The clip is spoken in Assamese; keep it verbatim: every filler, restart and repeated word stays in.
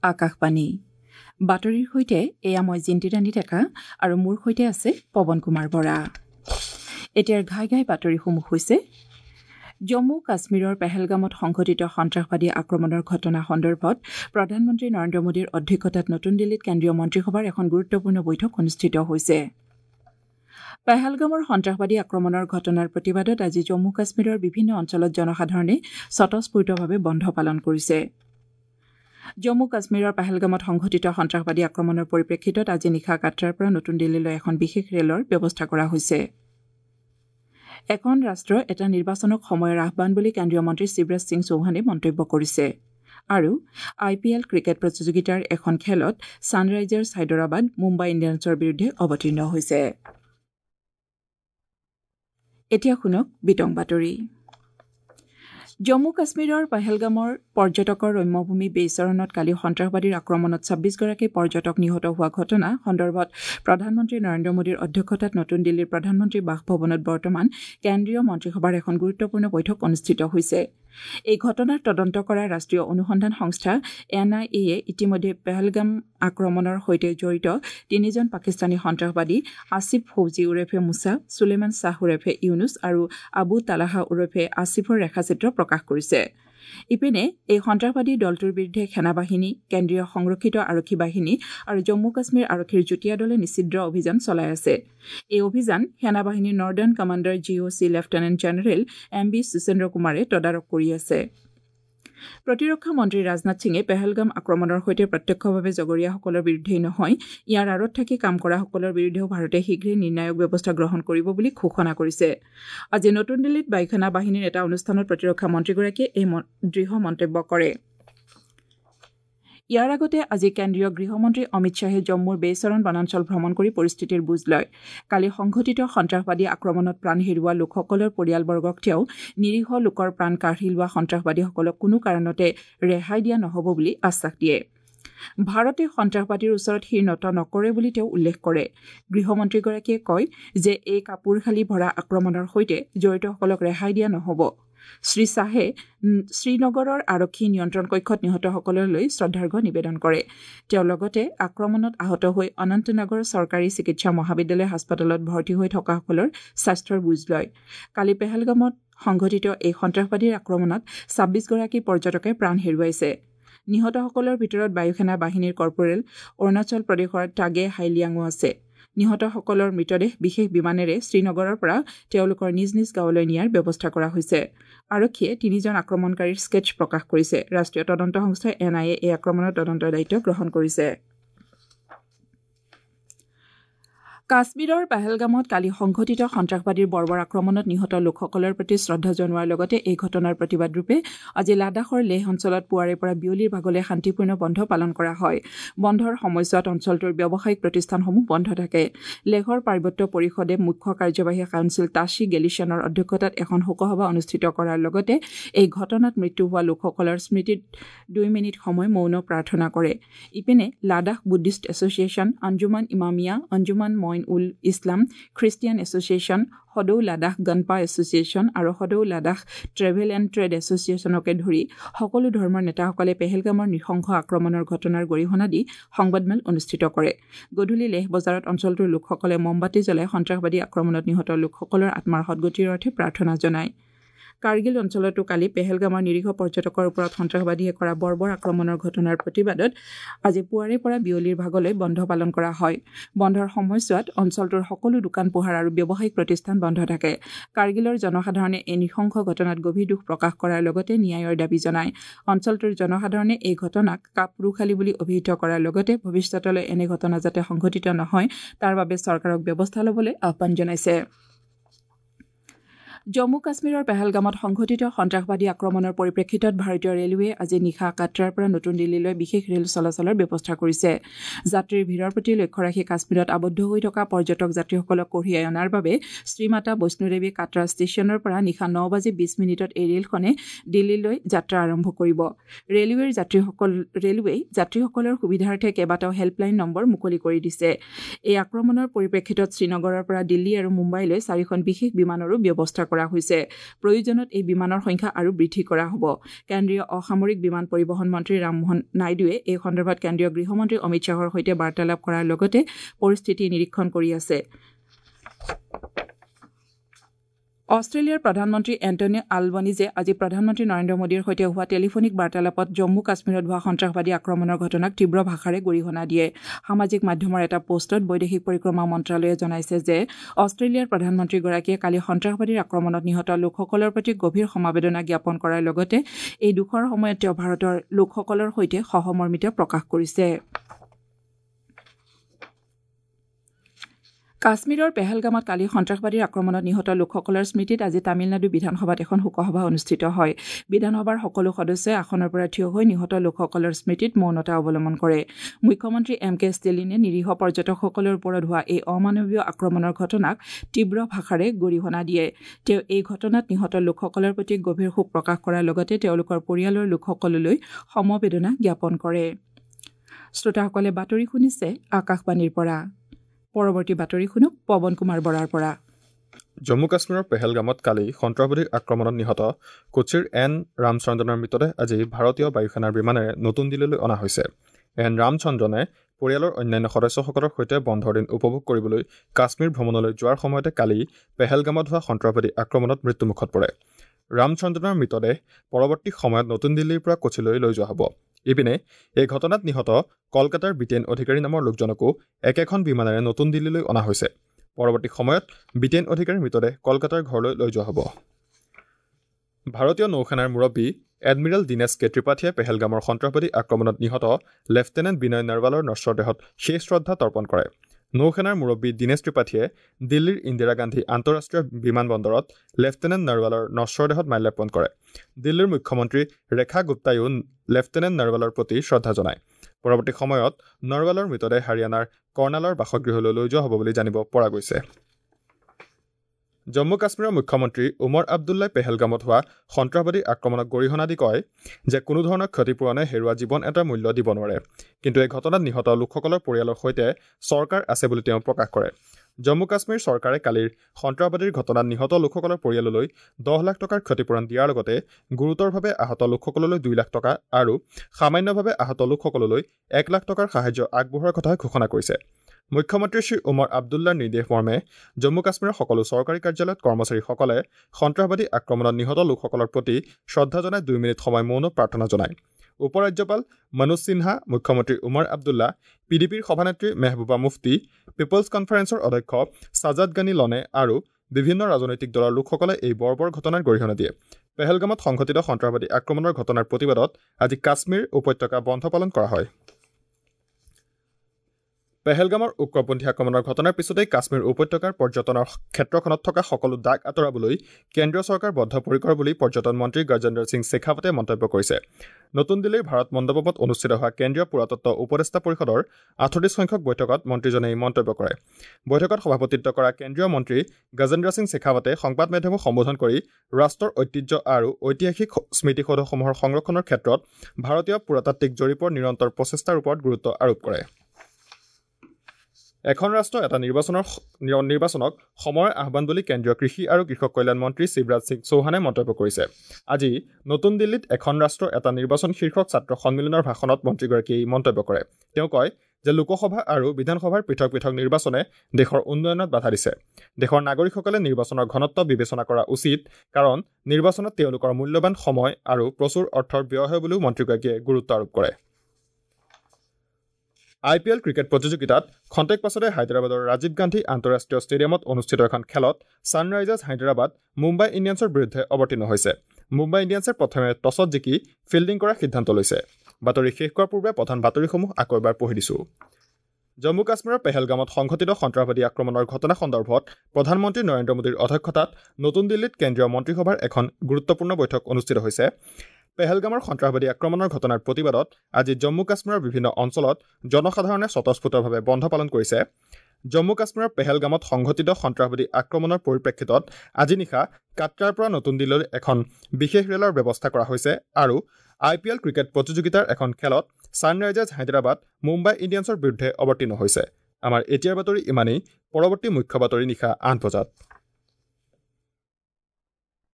আকাশবাণী বাতৰিৰ সৈতে এয়া মই জিন্তিৰাণী ডেকা আৰু মোৰ সৈতে আছে পৱন কুমাৰ বৰা। এতিয়াৰ ঘাই ঘাই বাতৰিসমূহ হৈছে জম্মু কাশ্মীৰৰ পেহেলগামত সংঘটিত সন্ত্ৰাসবাদী আক্ৰমণৰ ঘটনা সন্দৰ্ভত প্ৰধানমন্ত্ৰী নৰেন্দ্ৰ মোদীৰ অধ্যক্ষতাত নতুন দিল্লীত কেন্দ্ৰীয় মন্ত্ৰীসভাৰ এখন গুৰুত্বপূৰ্ণ বৈঠক অনুষ্ঠিত হৈছে। পেহেলগামৰ সন্ত্ৰাসবাদী আক্ৰমণৰ ঘটনাৰ প্ৰতিবাদত আজি জম্মু কাশ্মীৰৰ বিভিন্ন অঞ্চলত জনসাধাৰণে স্বতঃস্ফূৰ্তভাৱে বন্ধ পালন কৰিছে। জম্মু কাশ্মীৰৰ পেহেলগামত সংঘটিত সন্ত্ৰাসবাদী আক্ৰমণৰ পৰিপ্ৰেক্ষিতত আজি নিশা কাট্ৰাৰ পৰা নতুন দিল্লীলৈ এখন বিশেষ ৰেলৰ ব্যৱস্থা কৰা হৈছে। এখন ৰাষ্ট্ৰ এটা নিৰ্বাচনক সময়ৰ আহ্বান বুলি কেন্দ্ৰীয় মন্ত্ৰী শিৱৰাজ সিং চৌহানে মন্তব্য কৰিছে। আৰু আই পি এল ক্ৰিকেট প্ৰতিযোগিতাৰ এখন খেলত ছানৰাইজাৰ্ছ হায়দৰাবাদ মুম্বাই ইণ্ডিয়ানছৰ বিৰুদ্ধে অৱতীৰ্ণ হৈছে। এতিয়া শুনক বিতং বাতৰি। জম্মু কাশ্মীৰৰ পেহেলগামৰ পৰ্যটকৰ ৰম্যভূমি বেইচৰণত কালি সন্ত্ৰাসবাদীৰ আক্ৰমণত ছাব্বিছগৰাকী পৰ্যটক নিহত হোৱা ঘটনা সন্দৰ্ভত প্ৰধানমন্ত্ৰী নৰেন্দ্ৰ মোদীৰ অধ্যক্ষতাত নতুন দিল্লীৰ প্ৰধানমন্ত্ৰী বাসভৱনত বৰ্তমান কেন্দ্ৰীয় মন্ত্ৰীসভাৰ এখন গুৰুত্বপূৰ্ণ বৈঠক অনুষ্ঠিত হৈছে। এই ঘটনাৰ তদন্ত কৰা ৰাষ্ট্ৰীয় অনুসন্ধান সংস্থা এন আই এয়ে ইতিমধ্যে পেহেলগাম আক্ৰমণৰ সৈতে জড়িত তিনিজন পাকিস্তানী সন্ত্ৰাসবাদী আসিফ ফৌজি ওৰফে মুছা, সুলেমান শ্বাহ ওৰফে ইউনুছ আৰু আবু তালাহা ওৰফে আসিফৰ ৰেখাচিত্ৰ প্ৰকাশ কৰিছে। ইপিনে এই সন্ত্ৰাসবাদী দলটোৰ বিৰুদ্ধে সেনাবাহিনী, কেন্দ্ৰীয় সংৰক্ষিত আৰক্ষী বাহিনী আৰু জম্মু কাশ্মীৰ আৰক্ষীৰ যুটীয়া দলে নিষিদ্ধ অভিযান চলাই আছে। এই অভিযান সেনাবাহিনীৰ northern commander G O' C lieutenant general M B Suchindra কুমাৰে তদাৰক কৰি আছে। প্ৰতিৰক্ষা মন্ত্ৰী ৰাজনাথ সিঙে পেহেলগাম আক্ৰমণৰ সৈতে প্ৰত্যক্ষভাৱে জগৰীয়াসকলৰ বিৰুদ্ধেই নহয়, ইয়াৰ আঁৰত থাকি কাম কৰাসকলৰ বিৰুদ্ধেও ভাৰতে শীঘ্ৰেই নিৰ্ণায়ক ব্যৱস্থা গ্ৰহণ কৰিব বুলি ঘোষণা কৰিছে। আজি নতুন দিল্লীত বায়ুসেনা বাহিনীৰ এটা অনুষ্ঠানত প্ৰতিৰক্ষা মন্ত্ৰীগৰাকীয়ে এই দৃঢ় মন্তব্য কৰে। ইয়াৰ আগতে আজি কেন্দ্ৰীয় গৃহমন্ত্ৰী অমিত শ্বাহে জম্মুৰ বেইচৰণ বনাঞ্চল ভ্ৰমণ কৰি পৰিস্থিতিৰ বুজ লয়। কালি সংঘটিত সন্ত্ৰাসবাদী আক্ৰমণত প্ৰাণ হেৰুওৱা লোকসকলৰ পৰিয়ালবৰ্গক তেওঁ নিৰীহ লোকৰ প্ৰাণ কাঢ়ি লোৱা সন্ত্ৰাসবাদীসকলক কোনো কাৰণতে ৰেহাই দিয়া নহ'ব বুলি আশ্বাস দিয়ে। ভাৰতে সন্ত্ৰাসবাদীৰ ওচৰত শিৰ নত নকৰে বুলি তেওঁ উল্লেখ কৰে। গৃহমন্ত্ৰীগৰাকীয়ে কয় যে এই কাপোৰশালি ভৰা আক্ৰমণৰ সৈতে জড়িতসকলক ৰেহাই দিয়া নহ'ব। শ্ৰীশ্বাহে শ্ৰীনগৰৰ আৰক্ষী নিয়ন্ত্ৰণ কক্ষত নিহতসকললৈ শ্ৰদ্ধাৰ্ঘ্য নিবেদন কৰে। তেওঁ লগতে আক্ৰমণত আহত হৈ অনন্তনাগৰ চৰকাৰী চিকিৎসা মহাবিদ্যালয় হাস্পতালত ভৰ্তি হৈ থকাসকলৰ স্বাস্থ্যৰ বুজ লয়। কালি পেহেলগামত সংঘটিত এই সন্ত্ৰাসবাদীৰ আক্ৰমণত ছাব্বিছগৰাকী পৰ্যটকে প্ৰাণ হেৰুৱাইছে। নিহতসকলৰ ভিতৰত বায়ুসেনা বাহিনীৰ কৰ্পোৰেল, অৰুণাচল প্ৰদেশৰ টাগে হাইলিয়াঙো আছে। নিহতসকলৰ মৃতদেহ বিশেষ বিমানেৰে শ্ৰীনগৰৰ পৰা তেওঁলোকৰ নিজ নিজ গাঁৱলৈ নিয়াৰ ব্যৱস্থা কৰা হৈছে। আৰক্ষীয়ে তিনিজন আক্ৰমণকাৰীৰ স্কেচ প্ৰকাশ কৰিছে। ৰাষ্ট্ৰীয় তদন্ত সংস্থা এন আই এ এই আক্ৰমণৰ তদন্তৰ দায়িত্ব গ্ৰহণ কৰিছে। কাশ্মীৰৰ পেহেলগামত কালি সংঘটিত সন্ত্ৰাসবাদীৰ বৰ্বৰ আক্ৰমণত নিহত লোকসকলৰ প্ৰতি শ্ৰদ্ধা জনোৱাৰ লগতে এই ঘটনাৰ প্ৰতিবাদৰূপে আজি লাডাখৰ লেহ অঞ্চলত পুৱাৰে পৰা বিয়লিৰ ভাগলৈ শান্তিপূৰ্ণ বন্ধ পালন কৰা হয়। বন্ধৰ সময়ছোৱাত অঞ্চলটোৰ ব্যৱসায়িক প্ৰতিষ্ঠানসমূহ বন্ধ থাকে। লেহৰ পাৰ্বত্য পৰিষদে মুখ্য কাৰ্যবাহী কাউন্সিল তাছী গেলিছিয়ানৰ অধ্যক্ষতাত এখন শোকসভা অনুষ্ঠিত কৰাৰ লগতে এই ঘটনাত মৃত্যু হোৱা লোকসকলৰ স্মৃতিত দুই মিনিট সময় মৌন প্ৰাৰ্থনা কৰে। ইপিনে Ladakh Buddhist association, Anjuman Imamia, Anjuman Moin ul Islam, Christian association, সদৌ লাডাখ গনপা এছ'চিয়েশ্যন আৰু সদৌ লাডাখ ট্ৰেভেল এণ্ড ট্ৰেড এছ'চিয়েশ্যনকে ধৰি সকলো ধৰ্মৰ নেতাসকলে পেহেলগামৰ নৃশংস আক্ৰমণৰ ঘটনাৰ গৰিহণা দি সংবাদমেল অনুষ্ঠিত কৰে। গধূলি লেহ বজাৰত অঞ্চলটোৰ লোকসকলে মমবাতি জ্বলাই সন্ত্ৰাসবাদী আক্ৰমণত নিহত লোকসকলৰ আত্মাৰ সদগতিৰ অৰ্থে প্ৰাৰ্থনা জনায়। কাৰ্গিল অঞ্চলতো কালি পেহেলগামৰ নিৰীহ পৰ্যটকৰ ওপৰত সন্ত্ৰাসবাদীয়ে কৰা বৰ্বৰ আক্ৰমণৰ ঘটনাৰ প্ৰতিবাদত আজি পুৱাৰে পৰা বিয়লিৰ ভাগলৈ বন্ধ পালন কৰা হয়। বন্ধৰ সময়ছোৱাত অঞ্চলটোৰ সকলো দোকান পোহাৰ আৰু ব্যৱসায়িক প্ৰতিষ্ঠান বন্ধ থাকে। কাৰ্গিলৰ জনসাধাৰণে এই নৃশংস ঘটনাত গভীৰ দুখ প্ৰকাশ কৰাৰ লগতে ন্যায়ৰ দাবী জনায়। অঞ্চলটোৰ জনসাধাৰণে এই ঘটনাক কাপুৰুষালি বুলি অভিহিত কৰাৰ লগতে ভৱিষ্যতলৈ এনে ঘটনা যাতে সংঘটিত নহয় তাৰ বাবে চৰকাৰক ব্যৱস্থা ল'বলৈ আহ্বান জনাইছে। জম্মু কাশ্মীৰৰ পেহেলগামত সংঘটিত সন্ত্ৰাসবাদী আক্ৰমণৰ পৰিপ্ৰেক্ষিতত ভাৰতীয় ৰেলৱে আজি নিশা কাট্ৰাৰ পৰা নতুন দিল্লীলৈ বিশেষ ৰেল চলাচলৰ ব্যৱস্থা কৰিছে। যাত্ৰীৰ ভিৰৰ প্ৰতি লক্ষ্য ৰাখি কাশ্মীৰত আবদ্ধ হৈ থকা পৰ্যটক যাত্ৰীসকলক কঢ়িয়াই অনাৰ বাবে শ্ৰীমাতা বৈষ্ণোদেৱী কাট্ৰা ষ্টেচনৰ পৰা নিশা ন বাজি বিছ মিনিটত এই ৰেলখনে দিল্লীলৈ যাত্ৰা আৰম্ভ কৰিব। ৰেলৱেৰ যাত্ৰীসকল ৰেলৱেই যাত্ৰীসকলৰ সুবিধাৰ্থে কেইবাটাও হেল্পলাইন নম্বৰ মুকলি কৰি দিছে। এই আক্ৰমণৰ পৰিপ্ৰেক্ষিতত শ্ৰীনগৰৰ পৰা দিল্লী আৰু মুম্বাইলৈ চাৰিখন বিশেষ বিমানৰো ব্যৱস্থা কৰা কৰা হৈছে প্ৰয়োজনত এই বিমানৰ সংখ্যা আৰু বৃদ্ধি কৰা হ'ব কেন্দ্ৰীয় অসামৰিক বিমান পৰিবহণ মন্ত্ৰী ৰামমোহন নাইডুৱে এই সন্দৰ্ভত কেন্দ্ৰীয় গৃহমন্ত্ৰী অমিত শ্বাহৰ সৈতে বাৰ্তালাপ কৰাৰ লগতে পৰিস্থিতি নিৰীক্ষণ কৰি আছে অষ্ট্ৰেলিয়াৰ প্ৰধানমন্ত্ৰী এণ্টনি আলবনিজে আজি প্ৰধানমন্ত্ৰী নৰেন্দ্ৰ মোদীৰ সৈতে হোৱা টেলিফোনিক বাৰ্তালাপত জম্মু কাশ্মীৰত হোৱা সন্ত্ৰাসবাদী আক্ৰমণৰ ঘটনাক তীব্ৰ ভাষাৰে গৰিহণা দিয়ে সামাজিক মাধ্যমৰ এটা পোষ্টত বৈদেশিক পৰিক্ৰমা মন্ত্ৰালয়ে জনাইছে যে অষ্ট্ৰেলিয়াৰ প্ৰধানমন্ত্ৰীগৰাকীয়ে কালি সন্ত্ৰাসবাদীৰ আক্ৰমণত নিহত লোকসকলৰ প্ৰতি গভীৰ সমবেদনা জ্ঞাপন কৰাৰ লগতে এই দুখৰ সময়ত তেওঁ ভাৰতৰ লোকসকলৰ সৈতে সহমৰ্মিতা প্ৰকাশ কৰিছে কাশ্মীৰৰ পেহেলগামত কালি সন্ত্ৰাসবাদীৰ আক্ৰমণত নিহত লোকসকলৰ স্মৃতিত আজি তামিলনাডু বিধানসভাত এখন শোকসভা অনুষ্ঠিত হয় বিধানসভাৰ সকলো সদস্যই আসনৰ পৰা থিয় হৈ নিহত লোকসকলৰ স্মৃতিত মৌনতা অৱলম্বন কৰে মুখ্যমন্ত্ৰী এম কে ষ্টেলিনে নিৰীহ পৰ্যটকসকলৰ ওপৰত হোৱা এই অমানৱীয় আক্ৰমণৰ ঘটনাক তীব্ৰ ভাষাৰে গৰিহণা দিয়ে তেওঁ এই ঘটনাত নিহত লোকসকলৰ প্ৰতি গভীৰ শোক প্ৰকাশ কৰাৰ লগতে তেওঁলোকৰ পৰিয়ালৰ লোকসকললৈ সমবেদনা জ্ঞাপন কৰে শ্ৰোতাসকলে বাতৰি শুনিছে আকাশবাণীৰ পৰা পৰৱৰ্তী বাতৰি শুনক পৱন কুমাৰ বৰাৰ পৰা জম্মু কাশ্মীৰৰ পেহেলগামত কালি সন্ত্ৰাসবাদী আক্ৰমণত নিহত কোচিৰ এন ৰামচন্দ্ৰনৰ মৃতদেহ আজি ভাৰতীয় বায়ুসেনাৰ বিমানেৰে নতুন দিল্লীলৈ অনা হৈছে এন ৰামচন্দ্ৰনে পৰিয়ালৰ অন্যান্য সদস্যসকলৰ সৈতে বন্ধৰ দিন উপভোগ কৰিবলৈ কাশ্মীৰ ভ্ৰমণলৈ যোৱাৰ সময়তে কালি পেহেলগামত হোৱা সন্ত্ৰাসবাদী আক্ৰমণত মৃত্যুমুখত পৰে ৰামচন্দ্ৰনৰ মৃতদেহ পৰৱৰ্তী সময়ত নতুন দিল্লীৰ পৰা কোচিলৈ লৈ যোৱা হ'ব ইপিনে এই ঘটনাত নিহত কলকাতাৰ ব্ৰিটেইন অধিকাৰী নামৰ লোকজনকো একেখন বিমানেৰে নতুন দিল্লীলৈ অনা হৈছে পৰৱৰ্তী সময়ত ব্ৰিটেইন অধিকাৰীৰ মৃতদেহ কলকাতাৰ ঘৰলৈ লৈ যোৱা হ'ব ভাৰতীয় নৌসেনাৰ মুৰব্বী এডমিৰেল দীনেশ কে ত্ৰিপাঠীয়ে পেহেলগামৰ সন্ত্ৰাসবাদী আক্ৰমণত নিহত লেফটেনেণ্ট বিনয় নৰৱালৰ নশ্বৰ দেহত শেষ শ্ৰদ্ধা তৰ্পণ কৰে নৌসেনাৰ মুৰব্বী দীনেশ ত্ৰিপাঠীয়ে দিল্লীৰ ইন্দিৰা গান্ধী আন্তঃৰাষ্ট্ৰীয় বিমানবন্দৰত লেফটেনেণ্ট নৰৱালৰ নশ্বৰ দেহত মাল্যাৰ্পণ কৰে দিল্লীৰ মুখ্যমন্ত্ৰী ৰেখা গুপ্তায়ো লেফটেনেণ্ট নৰৱালৰ প্ৰতি শ্ৰদ্ধা জনায় পৰৱৰ্তী সময়ত নৰৱালৰ মৃতদেহ হাৰিয়ানাৰ কৰ্ণালৰ বাসগৃহলৈ লৈ যোৱা হ'ব বুলি জানিব পৰা গৈছে জম্মু কাশ্মীৰৰ মুখ্যমন্ত্ৰী উমৰ আব্দুল্লাই পেহেলগামত হোৱা সন্ত্ৰাসবাদী আক্ৰমণক গৰিহণা দি কয় যে কোনো ধৰণৰ ক্ষতিপূৰণে হেৰুওৱা জীৱন এটাৰ মূল্য দিব নোৱাৰে কিন্তু এই ঘটনাত নিহত লোকসকলৰ পৰিয়ালৰ সৈতে চৰকাৰ আছে বুলি তেওঁ প্ৰকাশ কৰে জম্মু কাশ্মীৰ চৰকাৰে কালিৰ সন্ত্ৰাসবাদীৰ ঘটনাত নিহত লোকসকলৰ পৰিয়াললৈ দহ লাখ টকাৰ ক্ষতিপূৰণ দিয়াৰ লগতে গুৰুতৰভাৱে আহত লোকসকললৈ দুই লাখ টকা আৰু সামান্যভাৱে আহত লোকসকললৈ এক লাখ টকাৰ সাহায্য আগবঢ়োৱাৰ কথা ঘোষণা কৰিছে মুখ্যমন্ত্ৰী শ্ৰী উমৰ আব্দুল্লাৰ নিৰ্দেশ মৰ্মে জম্মু কাশ্মীৰৰ সকলো চৰকাৰী কাৰ্যালয়ত কৰ্মচাৰীসকলে সন্ত্ৰাসবাদী আক্ৰমণত নিহত লোকসকলৰ প্ৰতি শ্ৰদ্ধা জনাই দুই মিনিট সময় মৌন প্ৰাৰ্থনা জনায় উপ ৰাজ্যপাল মনোজ সিনহা মুখ্যমন্ত্ৰী উমৰ আব্দুল্লা পি ডি পিৰ সভানেত্ৰী মেহবুবা মুফতি পিপলছ কনফাৰেন্সৰ অধ্যক্ষ সাজাদ গানি লনে আৰু বিভিন্ন ৰাজনৈতিক দলৰ লোকসকলে এই বৰ্বৰ ঘটনাৰ গৰিহণা দিয়ে পেহেলগামত সংঘটিত সন্ত্ৰাসবাদী আক্ৰমণৰ ঘটনাৰ প্ৰতিবাদত আজি কাশ্মীৰ উপত্যকা বন্ধ পালন কৰা হয় পেহেলগামৰ উগ্ৰপন্থী আক্ৰমণৰ ঘটনাৰ পিছতেই কাশ্মীৰ উপত্যকাৰ পৰ্যটনৰ ক্ষেত্ৰখনত থকা সকলো দাগ আঁতৰাবলৈ কেন্দ্ৰীয় চৰকাৰ বদ্ধপৰিকৰ বুলি পৰ্যটন মন্ত্ৰী গজেন্দ্ৰ সিং শেখাৱতে মন্তব্য কৰিছে নতুন দিল্লীৰ ভাৰত মণ্ডপত অনুষ্ঠিত হোৱা কেন্দ্ৰীয় পুৰাতত্ব উপদেষ্টা পৰিষদৰ আঠত্ৰিছ সংখ্যক বৈঠকত মন্ত্ৰীজনে এই মন্তব্য কৰে বৈঠকত সভাপতিত্ব কৰা কেন্দ্ৰীয় মন্ত্ৰী গজেন্দ্ৰ সিং শেখাৱতে সংবাদ মাধ্যমক সম্বোধন কৰি ৰাষ্ট্ৰৰ ঐতিহ্য আৰু ঐতিহাসিক স্মৃতিসৌধসমূহৰ সংৰক্ষণৰ ক্ষেত্ৰত ভাৰতীয় পুৰাতাত্ত্বিক জৰীপৰ নিৰন্তৰ প্ৰচেষ্টাৰ ওপৰত গুৰুত্ব আৰোপ কৰে এখন ৰাষ্ট্ৰ এটা নিৰ্বাচনৰ নিৰ্বাচনক সময়ৰ আহ্বান বুলি কেন্দ্ৰীয় কৃষি আৰু কৃষক কল্যাণ মন্ত্ৰী শিৱৰাজ সিং চৌহানে মন্তব্য কৰিছে আজি নতুন দিল্লীত এখন ৰাষ্ট্ৰ এটা নিৰ্বাচন শীৰ্ষক ছাত্ৰ সন্মিলনৰ ভাষণত মন্ত্ৰীগৰাকীয়ে এই মন্তব্য কৰে তেওঁ কয় যে লোকসভা আৰু বিধানসভাৰ পৃথক পৃথক নিৰ্বাচনে দেশৰ উন্নয়নত বাধা দিছে দেশৰ নাগৰিকসকলে নিৰ্বাচনৰ ঘনত্ব বিবেচনা কৰা উচিত কাৰণ নিৰ্বাচনত তেওঁলোকৰ মূল্যৱান সময় আৰু প্ৰচুৰ অৰ্থৰ ব্যয় হয় বুলিও মন্ত্ৰীগৰাকীয়ে গুৰুত্ব আৰোপ কৰে আই পি এল ক্ৰিকেট প্ৰতিযোগিতাত খন্তেক পাছতে হায়দৰাবাদৰ ৰাজীৱ গান্ধী আন্তঃৰাষ্ট্ৰীয় ষ্টেডিয়ামত অনুষ্ঠিত এখন খেলত ছানৰাইজাৰ্ছ হায়দৰাবাদ মুম্বাই ইণ্ডিয়ানছৰ বিৰুদ্ধে অৱতীৰ্ণ হৈছে মুম্বাই ইণ্ডিয়ানছে প্ৰথমে টছত জিকি ফিল্ডিং কৰাৰ সিদ্ধান্ত লৈছে বাতৰি শেষ কৰাৰ পূৰ্বে প্ৰধান বাতৰিসমূহ আকৌ এবাৰ পঢ়ি দিছোঁ জম্মু কাশ্মীৰৰ পেহেলগামত সংঘটিত সন্ত্ৰাসবাদী আক্ৰমণৰ ঘটনা সন্দৰ্ভত প্ৰধানমন্ত্ৰী নৰেন্দ্ৰ মোদীৰ অধ্যক্ষতাত নতুন দিল্লীত কেন্দ্ৰীয় মন্ত্ৰীসভাৰ এখন গুৰুত্বপূৰ্ণ বৈঠক অনুষ্ঠিত হৈছে পেহেলগামৰ সন্ত্ৰাসবাদী আক্ৰমণৰ ঘটনাৰ প্ৰতিবাদত আজি জম্মু কাশ্মীৰৰ বিভিন্ন অঞ্চলত জনসাধাৰণে স্বতঃস্ফূৰ্তভাৱে বন্ধ পালন কৰিছে জম্মু কাশ্মীৰৰ পেহেলগামত সংঘটিত সন্ত্ৰাসবাদী আক্ৰমণৰ পৰিপ্ৰেক্ষিতত আজি নিশা কাটৰাৰ পৰা নতুন দিল্লীলৈ এখন বিশেষ ৰেলৰ ব্যৱস্থা কৰা হৈছে আৰু আই পি এল ক্ৰিকেট প্ৰতিযোগিতাৰ এখন খেলত ছানৰাইজাৰ্ছ হায়দৰাবাদ মুম্বাই ইণ্ডিয়ানছৰ বিৰুদ্ধে অৱতীৰ্ণ হৈছে আমাৰ এতিয়াৰ বাতৰি ইমানেই পৰৱৰ্তী মুখ্য বাতৰি নিশা আঠ বজাত